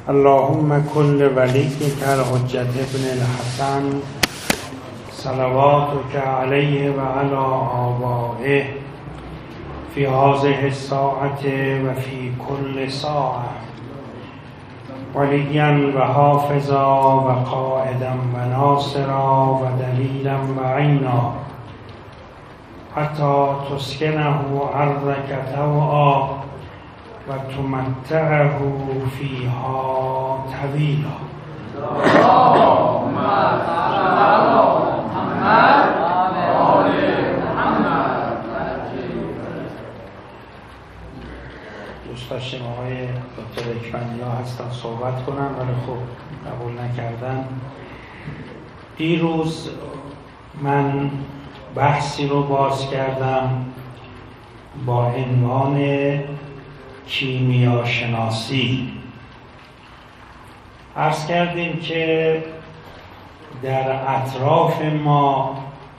اللهم كل وليك الحجة ابن الحسن صلواتك عليه وعلى آبائه في هذه الساعة وفي كل ساعة وليا وحافظا وقائدا وناصرا ودليلا وعينا حتى تسكنه أرضك طوعا وتمتعه فيها طويلا. اللهم صل على محمد و آل محمد. دوست داشتیم آقای دکتر اکبرنیا هستن صحبت کنن ولی خب قبول نکردن. دیروز من بحثی رو باز کردم با عنوان کیمیاشناسی. عرض کردیم که در اطراف ما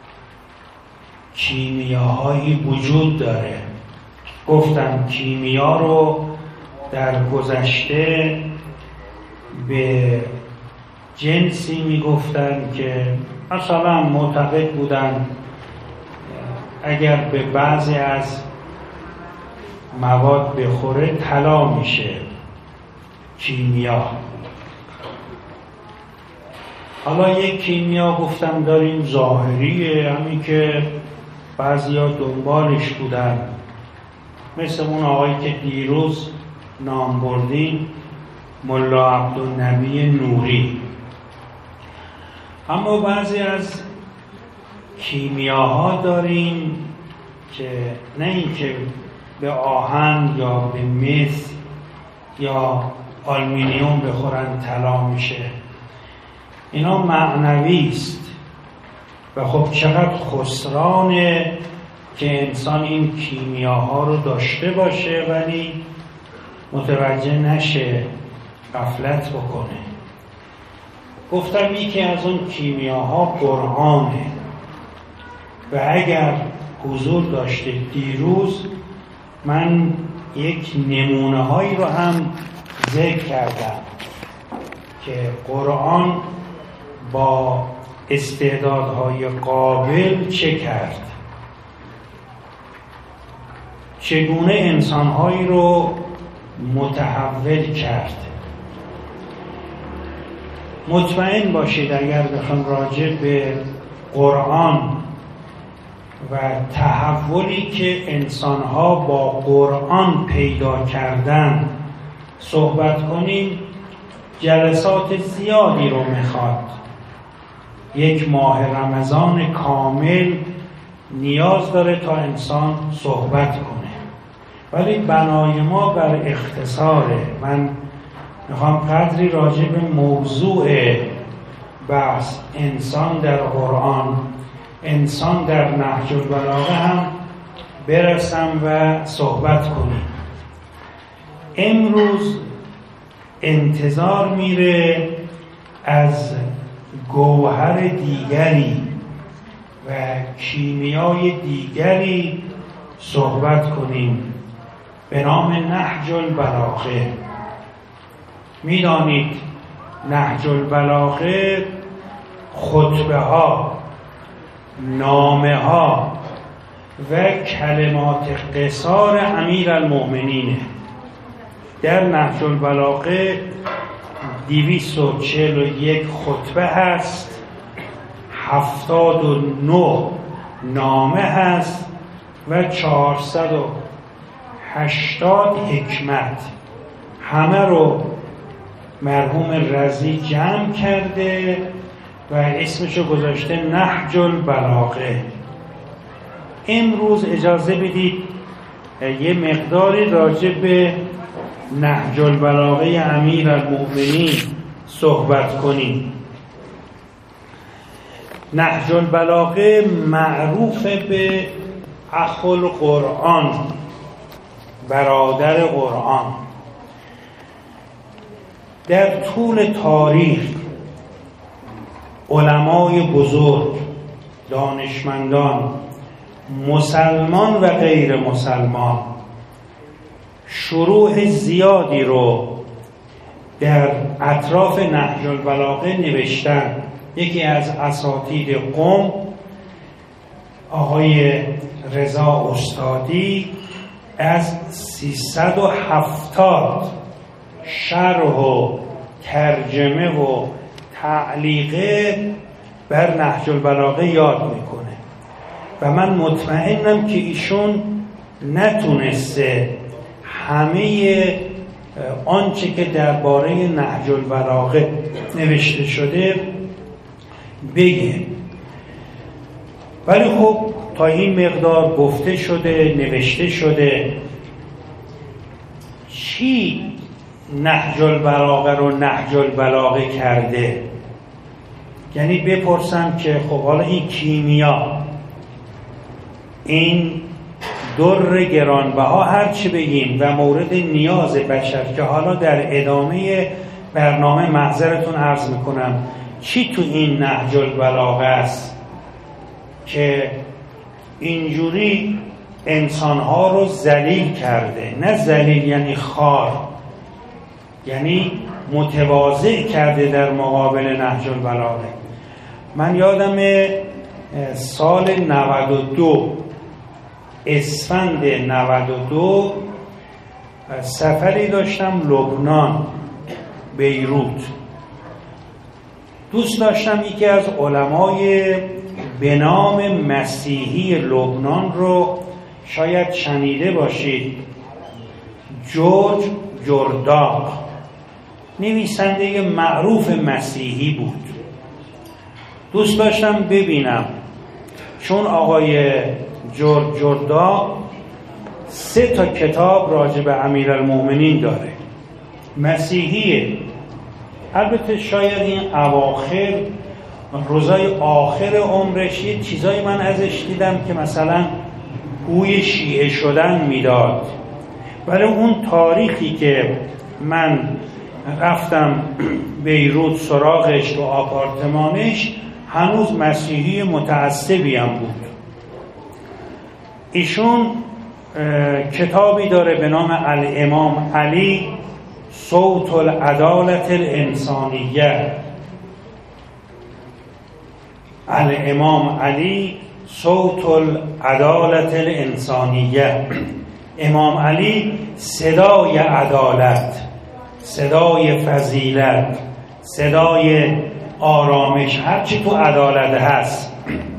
کیمیاهایی وجود داره. گفتم کیمیا رو در گذشته به جنسی میگفتن که مثلا معتقد بودن اگر به بعضی از مواد بخوره طلا میشه. کیمیا. حالا یک کیمیا گفتم داریم ظاهریه، همین که بعضیا دنبالش بودن، مثل اون آقایی که دیروز نام بردیم ملا عبدالنبی نوری. اما بعضی از کیمیاها داریم که نه اینکه به آهن یا به مس یا آلومینیوم بخورن طلا میشه، اینا معنوی است و خب چقدر خسرانه که انسان این کیمیاها رو داشته باشه ولی متوجه نشه، غفلت بکنه. گفتم یکی از اون کیمیاها قرآنه و اگر حضور داشته دیروز من یک نمونه هایی رو هم ذکر کردم که قرآن با استعدادهای قابل چه کرد، چگونه انسانهایی رو متحول کرد. مطمئن باشید اگر بخوام راجع به قرآن و تحولی که انسانها با قرآن پیدا کردن صحبت کنیم جلسات زیادی رو میخواد. یک ماه رمضان کامل نیاز داره تا انسان صحبت کنه، ولی بنای ما بر اختصاره. من میخوام قدری راجع به موضوع بحث انسان در قرآن، انسان در نهج البلاغه هم برسم و صحبت کنیم. امروز انتظار میره از گوهر دیگری و کیمیای دیگری صحبت کنیم به نام نهج البلاغه. میدانید نهج البلاغه خطبه ها، نامه ها و کلمات قصار امیرالمؤمنینه. در نهج البلاغه 241 خطبه هست، 79 نامه هست و 480 حکمت. همه رو مرحوم رضی جمع کرده و اسمشو گذاشته نهج البلاغه. امروز اجازه بدید یه مقداری راجع به نهج البلاغه امیرالمؤمنین صحبت کنیم. نهج البلاغه معروف به اخو القرآن، برادر قرآن. در طول تاریخ علمای بزرگ، دانشمندان، مسلمان و غیر مسلمان شروح زیادی رو در اطراف نهج البلاغه نوشتن. یکی از اساتید قم آقای رضا استادی از 370 شرح و ترجمه و تعلیقه بر نهج البلاغه یاد میکنه و من مطمئنم که ایشون نتونسته همه آنچه که درباره نهج البلاغه نوشته شده بگه، ولی خب تا این مقدار گفته شده، نوشته شده. چی نهج البلاغه رو نهج البلاغه کرده؟ یعنی بپرسم که خب حالا این کیمیا، این در گرانبها، هر چی بگیم و مورد نیاز بشر که حالا در ادامه برنامه معذرتون عرض میکنم چی تو این نهج البلاغه است که اینجوری انسانها رو ذلیل کرده. نه ذلیل یعنی خوار، یعنی متواضع کرده در مقابل نهج البلاغه. من یادم سال 92 اسفند 92 سفری داشتم لبنان، بیروت. دوست داشتم یکی از علمای به نام مسیحی لبنان رو شاید شنیده باشید، جورج جرداق، نویسنده معروف مسیحی بود. دوست داشتم ببینم، چون آقای جورج جرداق 3 کتاب راجع به امیرالمؤمنین داره، مسیحیه. البته شاید این اواخر روزای آخر عمرش یه چیزایی من ازش دیدم که مثلا بوی شیعه شدن میداد، ولی اون تاریخی که من رفتم بیروت سراغش و آپارتمانش هنوز مسیحی متعصبی هم بود. ایشون کتابی داره به نام الامام علی صوت العدالت الانسانیه. الامام علی صوت العدالت الانسانیه. امام علی صدای عدالت، صدای فضیلت، صدای آرامش، هرچی تو عدالت هست.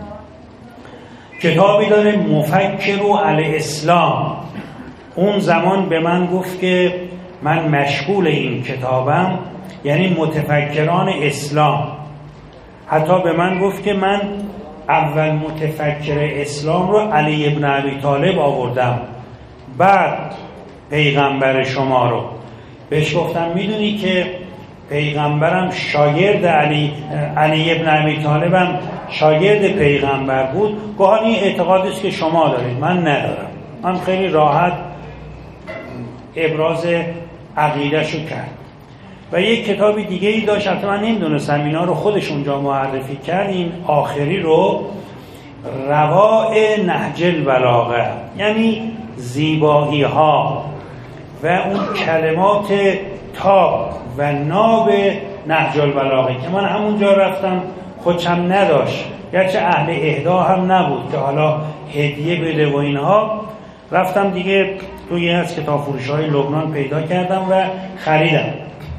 کتابی داره مفکر الاسلام. اون زمان به من گفت که من مشغول این کتابم، یعنی متفکران اسلام. حتی به من گفت که من اول متفکر اسلام رو علی ابن ابی طالب آوردم، بعد پیغمبر شما رو. بهش گفتم میدونی که پیغمبرم شاگرد علی ابن ابی طالبم شاگرد پیغمبر بود؟ گویا این اعتقادی است که شما دارید، من ندارم. من خیلی راحت ابراز عقیده‌شو کرد. و یک کتابی دیگه ای داشت، البته من نمیدونستم اینا رو خودش اونجا معرفی کرد. این آخری رو روائع نهج البلاغه، یعنی زیبایی ها و اون کلمات تاب و ناب نهج البلاغه که من همونجا رفتم خودشم نداشت، گرچه اهل اهدا هم نبود که حالا هدیه بده و اینها. رفتم دیگه توی از کتاب فروش‌های لبنان پیدا کردم و خریدم.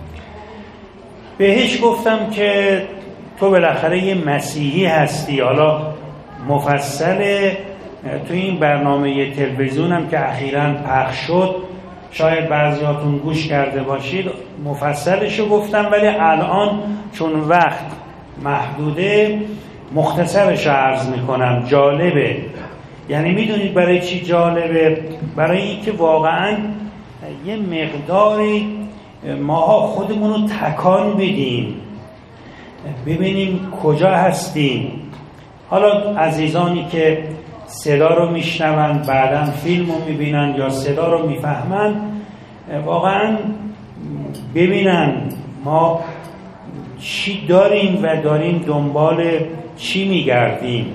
بهش گفتم که تو بالاخره یه مسیحی هستی، حالا مفصل توی این برنامه تلویزیونم که اخیراً پخش شد شاید بعضیاتون گوش کرده باشید، مفصلشو گفتم، ولی الان چون وقت محدوده مختصرش عرض میکنم. جالبه، یعنی میدونید برای چی جالبه؟ برای اینکه واقعا یه مقداری ماها خودمون رو تکان بدیم، ببینیم کجا هستیم. حالا عزیزانی که صدا رو میشنون بعداً فیلم رو میبینن یا صدا رو میفهمن، واقعا ببینن ما چی داریم و داریم دنبال چی میگردیم.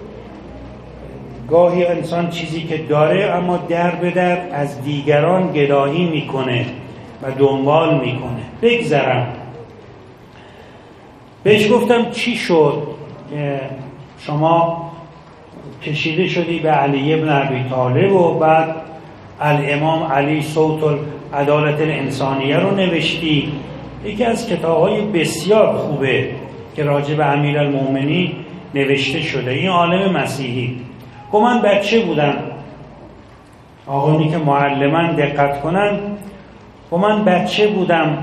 گاهی انسان چیزی که داره اما در به در از دیگران گدایی میکنه و دنبال میکنه. بگذرم، بهش گفتم چی شد شما کشیده شدی به علی ابن ابی طالب و بعد الامام علی صوت العدالت الانسانیه رو نوشتی؟ یکی از کتاب‌های بسیار خوبه که راجع به امیرالمومنین نوشته شده. این عالم مسیحی. گفت من بچه بودم، آقایونی که معلمان دقت کنن، گفت من بچه بودم،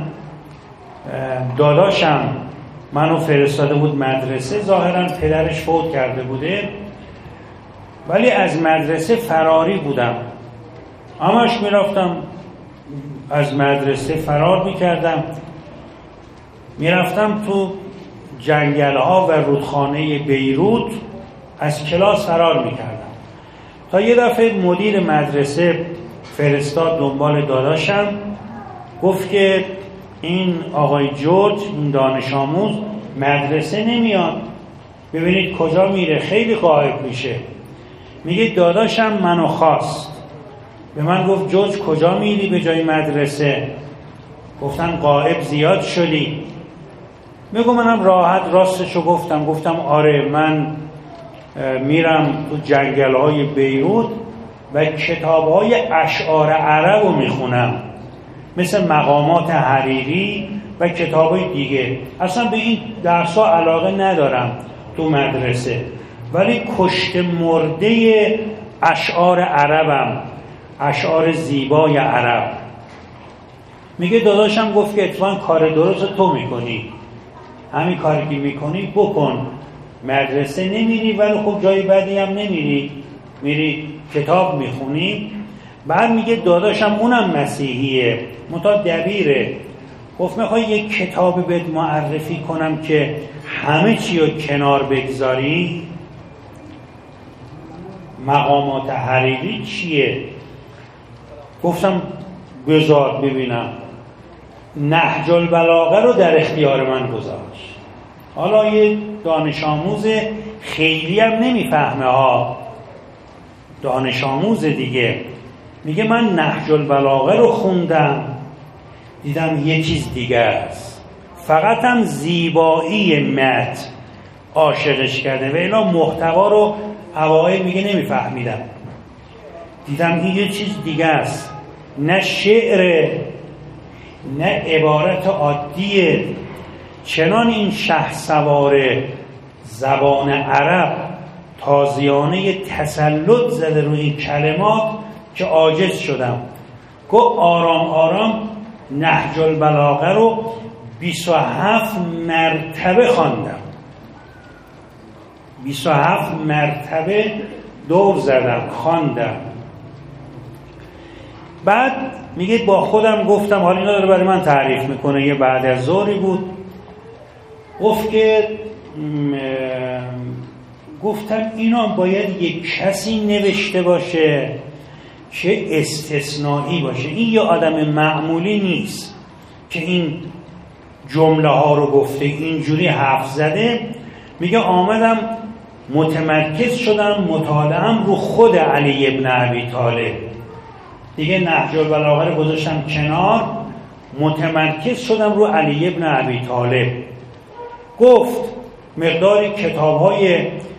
داداشم منو فرستاده بود مدرسه، ظاهرا پدرش فوت کرده بوده، ولی از مدرسه فراری بودم، همش میرفتم از مدرسه فرار میکردم، میرفتم تو جنگل‌ها و رودخانه بیروت از کلاس فرار میکردم، تا یه دفعه مدیر مدرسه فرستاد دنبال داداشم، گفت که این آقای جورج، این دانش آموز مدرسه نمیاد، ببینید کجا میره، خیلی غایب میشه. میگه داداشم منو خواست، به من گفت جورج کجا میری به جای مدرسه؟ گفتن غایب زیاد شدی. میگم منم راحت راستشو گفتم آره من میرم تو جنگل‌های بیروت و کتاب‌های اشعار عرب رو میخونم، مثل مقامات حریری و کتاب‌های دیگه. اصلا به این درس‌ها علاقه ندارم تو مدرسه، ولی کشت مرده اشعار عربم، اشعار زیبای عرب. میگه داداشم گفت که اتفاقا کار درست تو میکنی، همین کاری که میکنی بکن، مدرسه نمیری ولی خب جای بدی هم نمیری، میری کتاب میخونی. بعد میگه داداشم اونم مسیحیه، منتها دبیره، گفت میخوای یک کتاب بهت معرفی کنم که همه چی رو کنار بگذاری؟ مقامات حریری چیه؟ گفتم بذار ببینم. نهج البلاغه رو در اختیار من گذاشت. حالا یه دانش آموز خیلی هم نمیفهمه ها، دانش آموز دیگه، میگه من نهج البلاغه رو خوندم، دیدم یه چیز دیگه است، فقط هم زیبایی متن عاشقش کرده و اینا محتوا رو اوایل میگه نمیفهمیدم، دیدم این یه چیز دیگه است، نه شعر نه عبارت عادیه، چنان این شهسوار زبان عرب تازیانه تسلط زده روی این کلمات که عاجز شدم. گفت آرام آرام نهج البلاغه رو 27 مرتبه خواندم، 27 مرتبه دور زدم خواندم. بعد میگه با خودم گفتم، حالا اینا داره برای من تعریف میکنه، یه بعد از ظهری بود، گفت که گفتم اینا باید یک کسی نوشته باشه که استثنایی باشه، این یه آدم معمولی نیست که این جمله ها رو گفته اینجوری حرف زده. میگه آمدم متمرکز شدم، مطالعه‌ام رو خود علی ابن ابی طالب، دیگه نهج البلاغه رو گذاشتم کنار، متمرکز شدم رو علی ابن ابی طالب. گفت مقداری کتاب‌های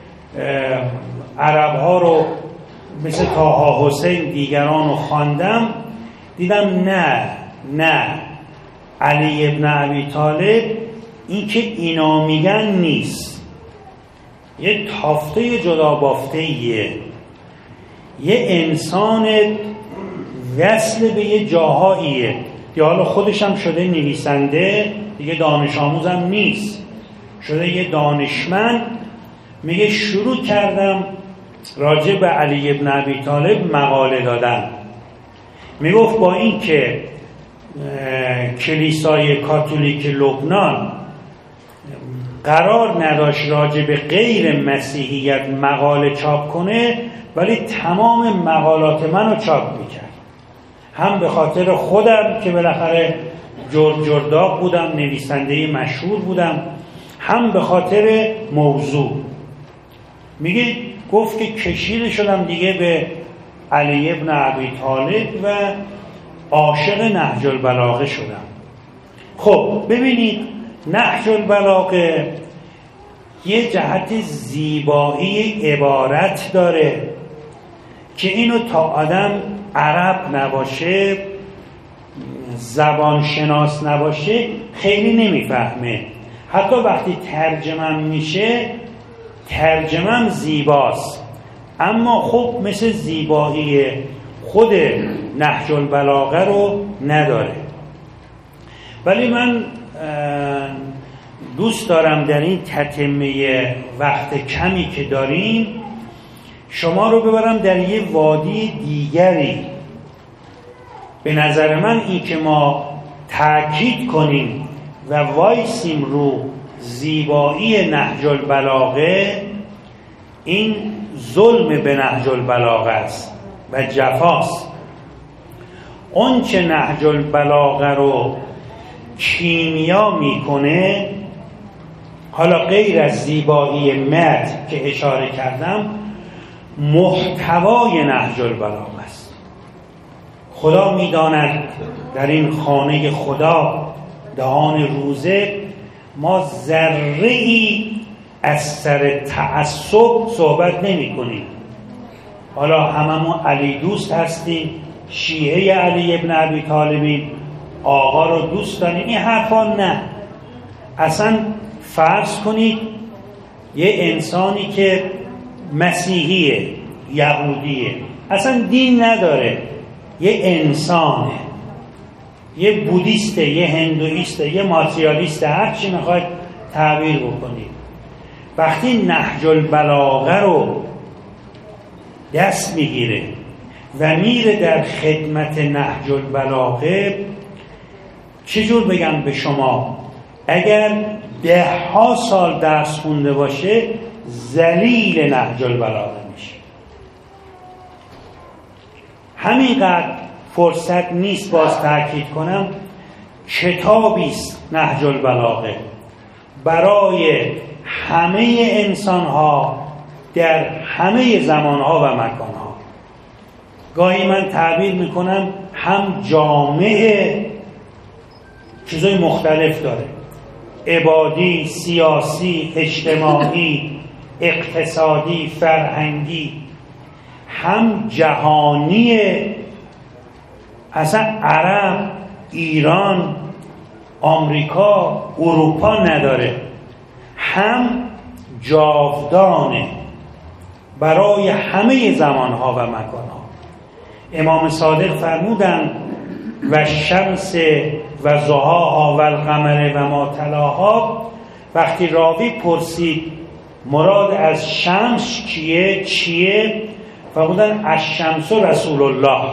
عرب‌ها رو مثل طاها حسین دیگران رو خواندم، دیدم نه علی ابن ابی طالب این که اینا میگن نیست، یه تافته جدا بافته‌ایه، یه انسان وصل به یه جاهاییه، یا حالا خودش هم شده نویسنده دیگه، دانش آموزم نیست، شده یه دانشمند. میگه شروع کردم راجع به علی ابن ابی طالب مقاله دادن. میگفت با این که کلیسای کاتولیک لبنان قرار نداشت راجع به غیر مسیحیت مقاله چاپ کنه، ولی تمام مقالات منو چاپ میکرد، هم به خاطر خودم که بالاخره جرداق بودم، نویسنده مشهور بودم، هم به خاطر موضوع. میگه گفت که کشیده شدم دیگه به علی ابن ابی طالب و عاشق نهج البلاغه شدم. خب ببینید نهج البلاغه یه جهت زیبایی عبارت داره که اینو تا آدم عرب نباشه، زبان شناس نباشه خیلی نمیفهمه. حتی وقتی ترجمه میشه ترجمه زیباست، اما خب مثل زیبایی خود نهج البلاغه رو نداره. ولی من دوست دارم در این تتمه وقت کمی که داریم شما رو ببرم در یه وادی دیگری. به نظر من این که ما تأکید کنیم و وایسیم رو زیبایی نهج البلاغه، این ظلم به نهج البلاغه است و جفاست. اون چه نهج البلاغه رو کیمیا میکنه، حالا غیر از زیبایی متن که اشاره کردم، محتوای نهج البلاغه است. خدا میداند در این خانه خدا دهان روزه ما ذره‌ای از سر تعصب صحبت نمی کنیم. حالا هممون علی دوست هستیم، شیعه علی ابن ابی طالبیم، آقا رو دوست داریم، این حرفا نه. اصلا فرض کنید یه انسانی که مسیحیه، یهودیه، اصلا دین نداره، یه انسانه، یه بودیسته، یه هندویسته، یه مارسیالیسته، هر چی میخواید تعبیر بکنید. وقتی نهج البلاغه رو دست میگیره و میره در خدمت نهج البلاغه، چجور بگم به شما، اگر 10 سال درس خونده باشه ذلیل نهج البلاغه میشه. همینقدر فرصت نیست باز تاکید کنم، کتابی است نهج البلاغه برای همه انسان‌ها در همه زمان‌ها و مکان‌ها. گاهی من تعبیر میکنم هم جامعه چیزای مختلف داره، عبادی، سیاسی، اجتماعی، اقتصادی، فرهنگی، هم جهانیه، اصلا عرب، ایران، آمریکا، اروپا نداره، هم جاودانه برای همه زمانها و مکانها. امام صادق فرمودند و شمس و ضحاها و القمر و ما تلاها. وقتی راوی پرسید مراد از شمس چیه؟ فرمودند الشمس رسول الله.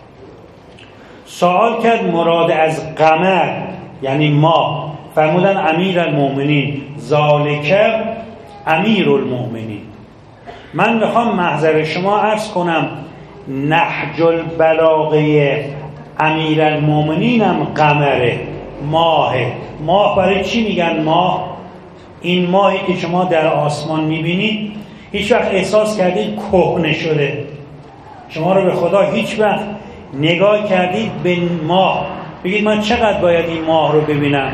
سوال کرد مراد از قمر یعنی ما، فرمودند امیر المؤمنین، ذالک امیر المؤمنین. من میخوام محضر شما عرض کنم نهج البلاغه امیر المؤمنین هم قمره، ماهه. ماه برای چی میگن ماه؟ این ماهی که شما در آسمان میبینید هیچ وقت احساس کردید کهنه شده؟ شما رو به خدا هیچ وقت نگاه کردید به ماه بگید من چقدر باید این ماه رو ببینم؟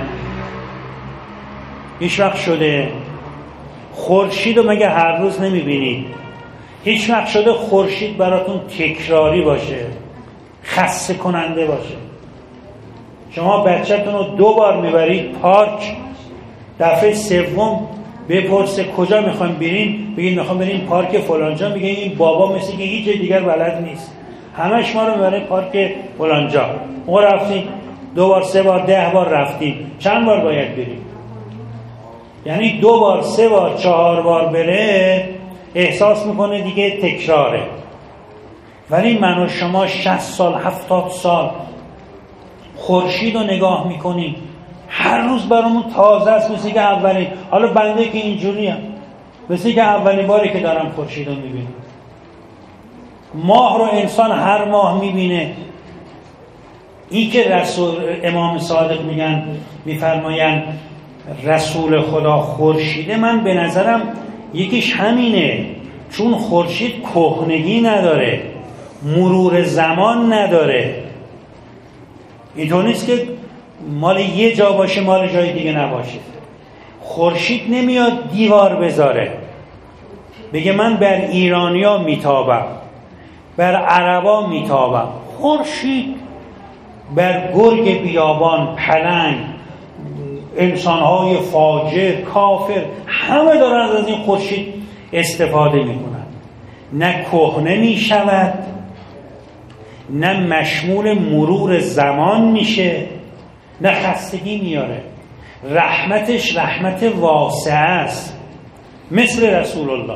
هیچ وقت شده؟ خورشید رو مگه هر روز نمیبینید؟ هیچ وقت شده خورشید براتون تکراری باشه، خسته کننده باشه؟ شما بچه‌تون رو 2 بار میبرید پارک، دفعه سوم بپرسه کجا میخوایم بریم، بگید میخوام بریم پارک فلانجا، میگه این بابا مثل که هیچ دیگر بلد نیست، همش ما رو میبره پارک فلانجا. ما رفتیم 2 بار 3 بار 10 بار رفتیم، چند بار باید بریم؟ یعنی 2 بار 3 بار 4 بار بره احساس میکنه دیگه تکراره. ولی من و شما 60 سال 70 سال خورشید رو نگاه میکنیم، هر روز برامون تازه است، مثل که اولین، حالا بنده که اینجوری هم مثل که اولین باری که دارم خورشید رو میبینم. ماه رو انسان هر ماه میبینه. این که رسول امام صادق میفرماین رسول خدا خورشیده، من به نظرم یکیش همینه، چون خورشید کهنگی نداره، مرور زمان نداره. اینطور نیست که مال یه جا باشه مال جای دیگه نباشه. خورشید نمیاد دیوار بذاره بگه من بر ایرانیا میتابم، بر عربا میتابم. خورشید بر گرگ بیابان، پلنگ، انسانهای فاجر، کافر، همه دارن از این خورشید استفاده میکنن. نه کهنه میشود، نه مشمول مرور زمان میشه، نه خستگی میاره. رحمتش رحمت واسعه است، مثل رسول الله.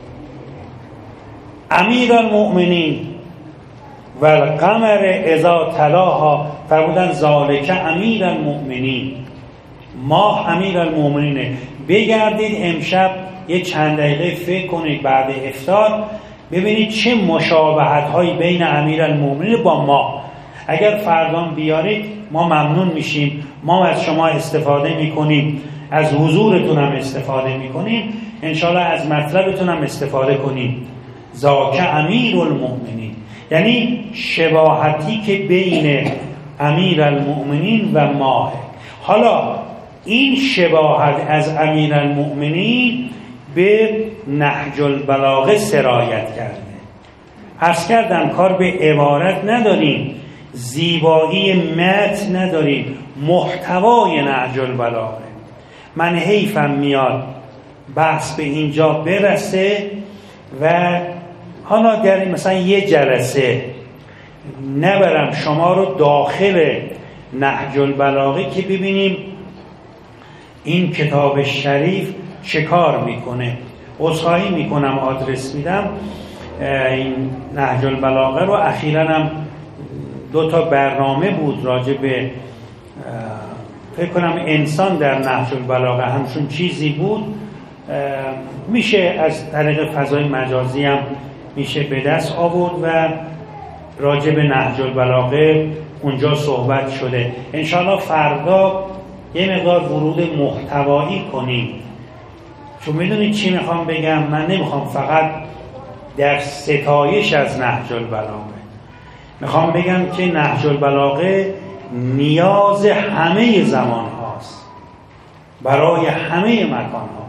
امیر المؤمنین و القمر اذا تلاها فرمودن ذالک امیر المؤمنین، ماه امیر المؤمنینه. بگردید امشب یه چند دقیقه فکر کنید بعد افطار، ببینید چه مشابهت هایی بین امیر المؤمنین با ماه. اگر فردان بیارید ما ممنون میشیم، ما از شما استفاده میکنیم، از حضورتون هم استفاده میکنیم، انشالله از مطلبتون هم استفاده کنیم. ذاک امیر المؤمنین، یعنی شباهتی که بین امیر المؤمنین و ماه. حالا این شباهت از امیر المؤمنین به نهج البلاغه سرایت کرده. عرض کردم کار به عبارت نداریم، زیبایی متن نداریم، محتوای نهج البلاغه. من حیفم میاد بحث به اینجا برسه و حالا در مثلا یه جلسه نبرم شما رو داخل نهج البلاغه که ببینیم این کتاب شریف چه کار میکنه. عذرخواهی میکنم آدرس میدم، این نهج البلاغه رو اخیراً هم 2 تا برنامه بود راجع به فکر کنم انسان در نهج البلاغه، همشون چیزی بود. میشه از طریق فضای مجازی هم میشه به دست آورد و راجع به نهج البلاغه اونجا صحبت شده. انشاءالله فردا یه مقدار ورود محتوایی کنیم، چون میدونید چی میخوام بگم. من نمیخوام فقط در ستایش از نهج البلاغه، میخوام بگم که نهج البلاغه نیاز همه زمان هاست، برای همه مکان ها.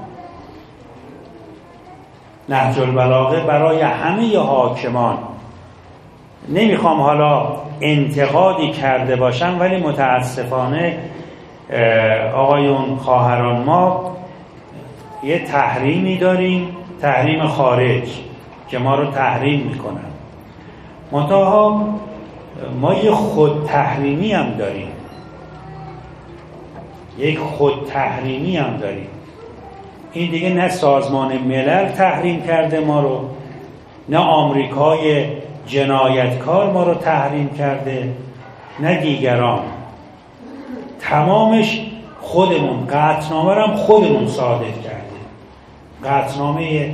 نهج البلاغه برای همه حاکمان. نمیخوام حالا انتقادی کرده باشم، ولی متاسفانه آقایون خواهران ما یه تحریمی داریم، تحریم خارج که ما رو تحریم میکنن. منتها ما یه خود تحریمی هم داریم، یک خود تحریمی هم داریم. این دیگه نه سازمان ملل تحریم کرده ما رو، نه آمریکای جنایتکار ما رو تحریم کرده، نه دیگران. تمامش خودمون، قطعنامه رو هم خودمون صادر کرده. قطعنامه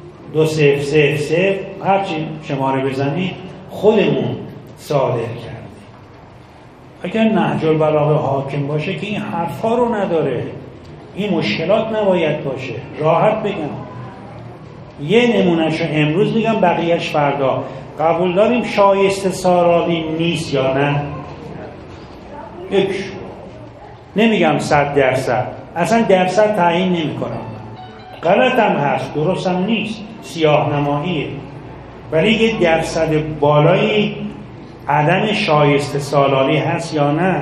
2000 هرچی شماره بزنید خودمون صادر کرده. اگر نهج البلاغه حاکم باشه که این حرفا رو نداره، این مشکلات نباید باشه. راحت بگم، یه نمونهشو امروز میگم، بقیهش فردا. قبول داریم شایسته سارالی نیست یا نه؟ نمیگم 100%، اصلا درصد تعیین نمی کنم. غلط هم هست، درست هم نیست، سیاه نماییه، ولی یه درصد بالایی عدم شایسته سالالی هست یا نه؟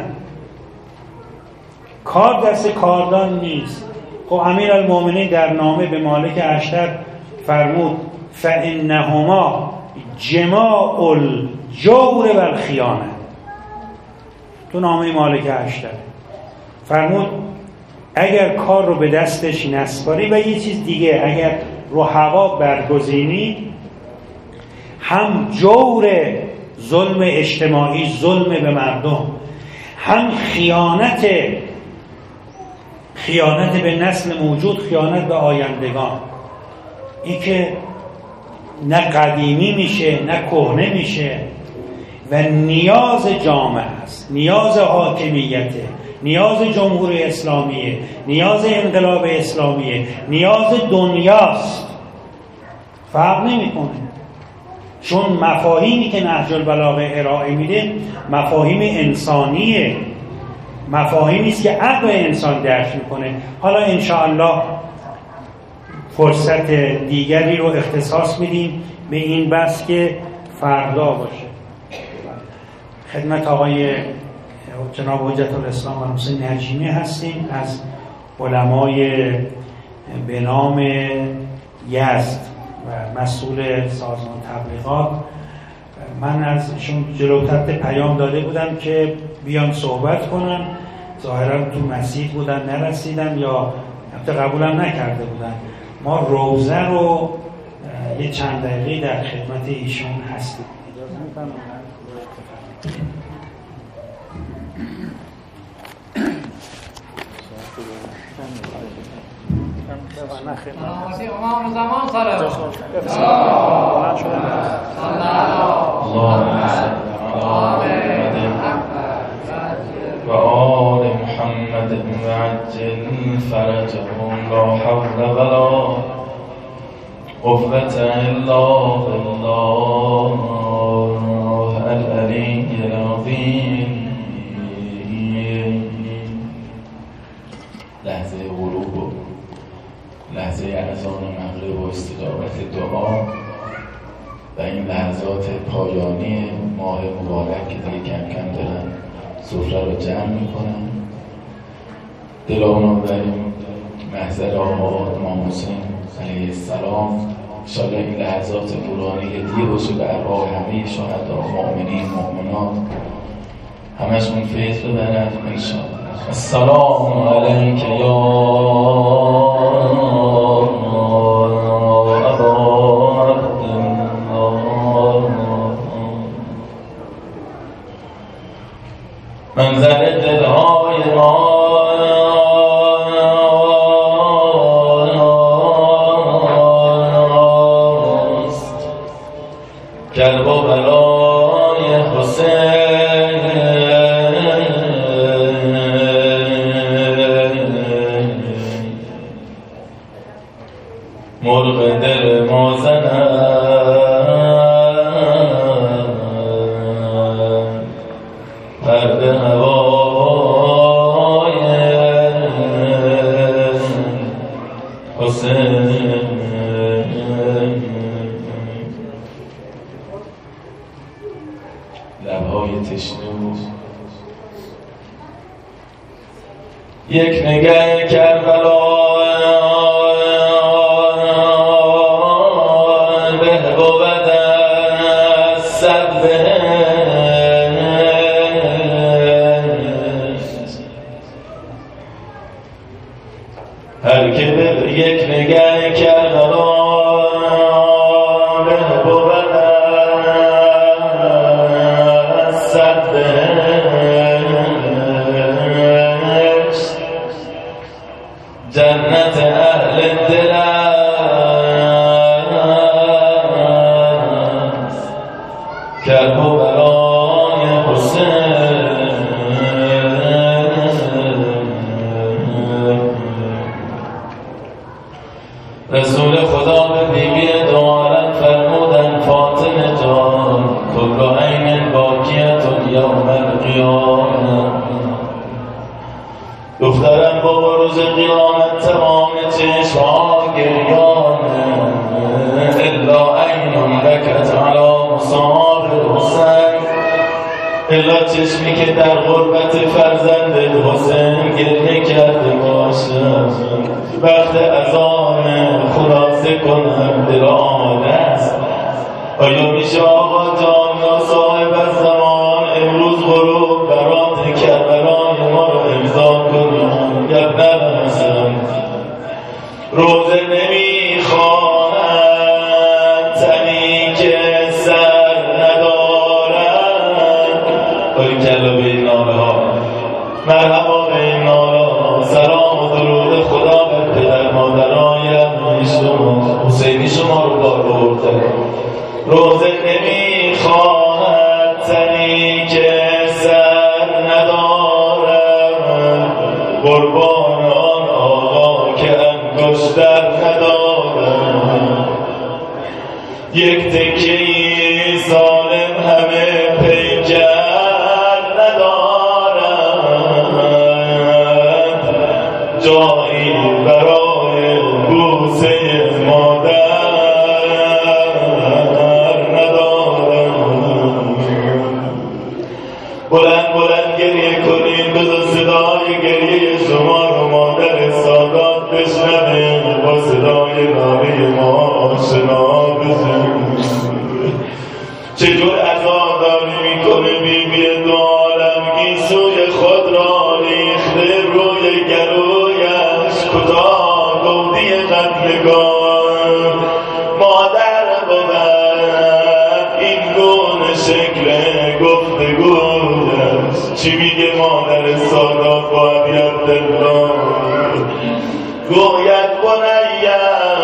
کار دست کاردان نیست. خب امیر المؤمنین در نامه به مالک اشتر فرمود فانهما جماع الجور و الخیانه. تو نامه مالک اشتر فرمود اگر کار رو به دستش نسپاری و یه چیز دیگه اگر رو هوا برگزینی، هم جور ظلم اجتماعی، ظلم به مردم، هم خیانت به نسل موجود، خیانت به آیندگان. این که نه قدیمی میشه نه کهنه میشه و نیاز جامعه است، نیاز حاکمیته، نیاز جمهوری اسلامیه، نیاز انقلاب اسلامیه، نیاز دنیاست. فرق نمیکنه. چون مفاهیمی که نهج البلاغه ارائه میده مفاهیم انسانیه، مفاهیمی است که عقل انسان درک میکنه. حالا انشاءالله فرصت دیگری رو اختصاص میدیم به این بحث که فردا باشه. خدمت آقای جناب حجت الاسلام و حسین نجیمی هستیم از علمای به نام یزد و مسئول سازمان تبلیغات. من ازشون جلوتر پیام داده بودم که بیان صحبت کنن، ظاهرا تو مسجد بودن نرسیدن یا حتی قبولم نکرده بودن. ما روزه رو یه چند دقیقه در خدمت ایشون هستیم. اجازه می‌فرمایید؟ امام زمان صلوات و آل محمد معجل فرجهم لا حول ولا قوة الا بالله العلی العظیم. لحظه غروب و لحظه اذان مغرب و استجابت دعا و این لحظات پایانی ماه مبارک که دیگه کم کم دارن سفره رو جمع میکنن. دلمون بریم محضر آقا امام حسین علیه السلام. انشاءالله این لحظات نورانی هدیه باشه به ارواح همه شهدا، مؤمنین، مؤمنات، همشون فیض ببرن انشاءالله. السلام علیک یا ابا عبدالله. منظر دلهای ما کرب و برای حسین، مرغ دل ما زند پرده هوای حسین. لبهای تشنه یک نگه کربلا به بود از صد بهشت. هر که به یک نگه کربلا به بود از صد بهشت. جنت اهل دل است کرب و برای حسین. رسول خدا به بیبی دعالت فرمودن فاطمه جان کل عین باکیت یوم القیامه. دخترم بابا روز قیامت تمام چشم‌ها گریانه الا عین بکت علی مصاب حسین. الا چشمی که در غربت فرزند حسین گریه کرده باشه. وقت اذان خلاصه کنم دل آماده است. آیا میشه آقا جان یا صاحب الزمان امروز غروب برات کربلای ما رو امضا کنم؟ گپ نبرسم روزه نمیخواهد تنی که سر ندارد. باری کلا به این ناله ها، مرحبا به این ناله ها. سلام و درود خدا بر پدر مادرای شما حسینی شما رو بار برده. روزه نمیخواهد تنی که سر ندارد، قربان آن آقا که انگشتر ندارد. یک تکه جایی برای بوسه مادر ندارم. بلند بلند گریه کنین، بذار صدای گریه شما رو مادر سادات بشنوه، با صدای ناله ما آشنا بشه. چجور عزاداری میکنه بیبی دو عالم، گیسوی خود را ریخته روی گلویش، کوتاه گودی قتلگاه مادر بود. این گونه شکل گفتگویش چی میگه مادر سادات با ابی عبدالله؟ گوید بنیه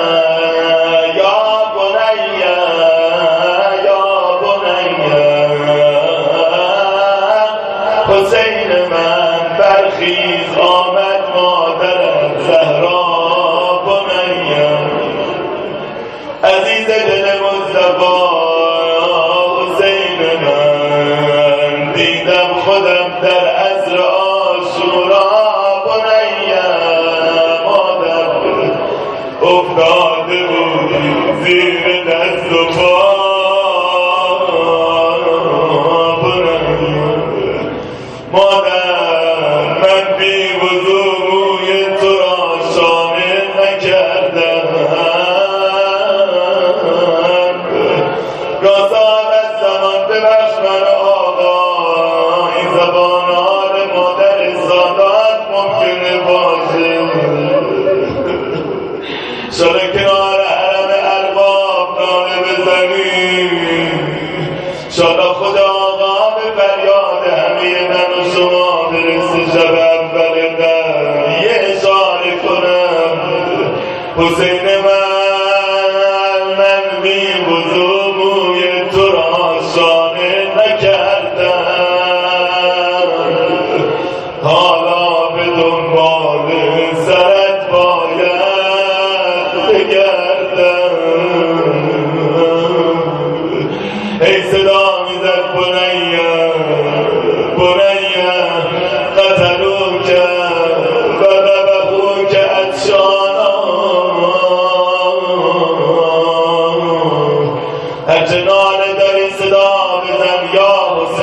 حسین من برخیز، آمد مادرم زهرا بنیم. عزیز دل مصطفی حسین من، دیدم خودم در عصر عاشورا بنیم. مادر افتاده بودی زیر دست و پا مادر، من بی وضو موی تو را شامل نکردم. گازار از زمان ببخش من آقا، این زبان حال مادر سادات ممکنه باشه. شده کنار حرم ارباب ناله بزنی، شده خدا آقا به فریاد همه من و شما برسه. شب اول قدر یه اشاره کنم، حسین من بی وضو موی تو را شانه نکردم، حالا به دنبال سرت باید بگردم. ای صدا میزد بنیم بنیم قتلوک و ذبحوک عطشانا، هرچه ناله داری صدا بزن یا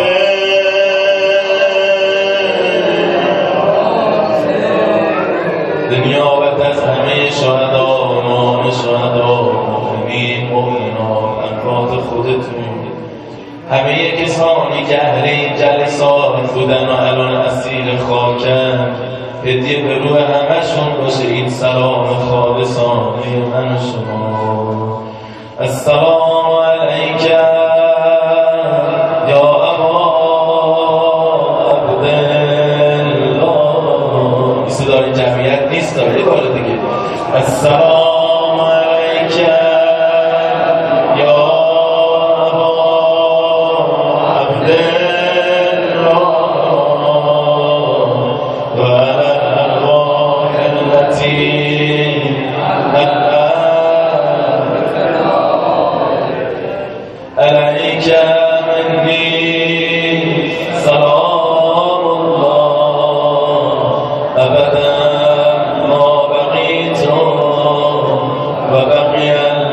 حسین. دنیا و از همه شهدا، نام شهدا، مؤمنین مؤمنات، افراد خودتون، همه کسانی که اهل این جلسات بودن و الان اسیر خاکن، هدیه به روح همشون باشه این سلام خالصانه من و شما. السلام علیک یا ابا عبدالله. این صدای جمعیت نیست، یه بار دیگه. السلام علیک یا عليك مني سلام الله أبدا ما بقيت وبقي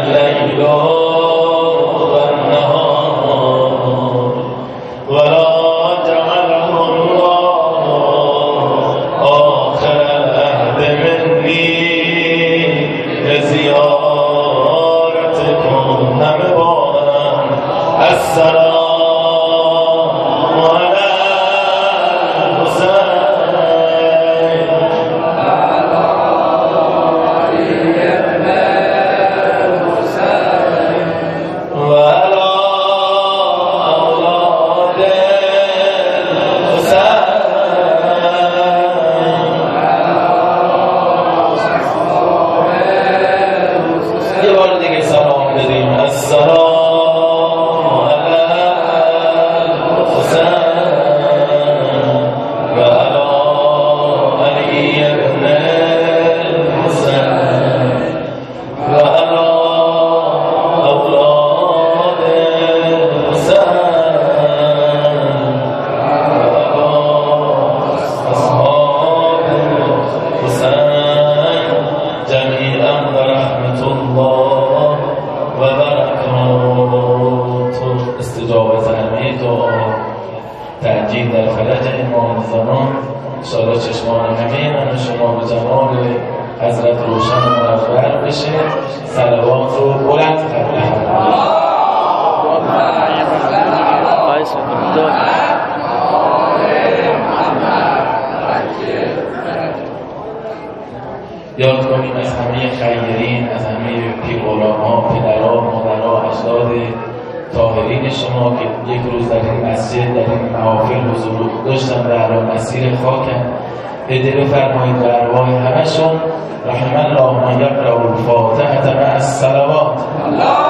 والدینمون شما به جمال حضرت روشن منور بشه. صلوات رو بلند تقدیم یاد کنیم از همه خیرین، از همه پیرغلاما، پدرها، مادرها، اجداد طاهرین شما که یک روز در این مسجد، در این محافل حضور داشتن و علی مسیر خاکن. هدیه بفرمایید به ارواح همشون. رحم الله من یقرأ الفاتحة مع الصلوات.